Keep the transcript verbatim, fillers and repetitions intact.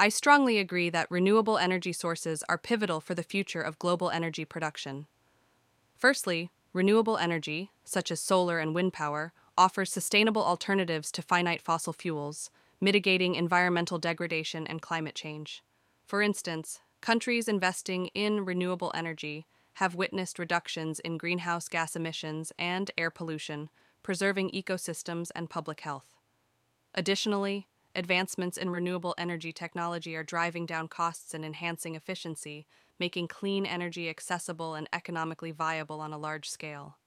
I strongly agree that renewable energy sources are pivotal for the future of global energy production. Firstly, renewable energy, such as solar and wind power, offers sustainable alternatives to finite fossil fuels, mitigating environmental degradation and climate change. For instance, countries investing in renewable energy have witnessed reductions in greenhouse gas emissions and air pollution, preserving ecosystems and public health. Additionally, advancements in renewable energy technology are driving down costs and enhancing efficiency, making clean energy accessible and economically viable on a large scale.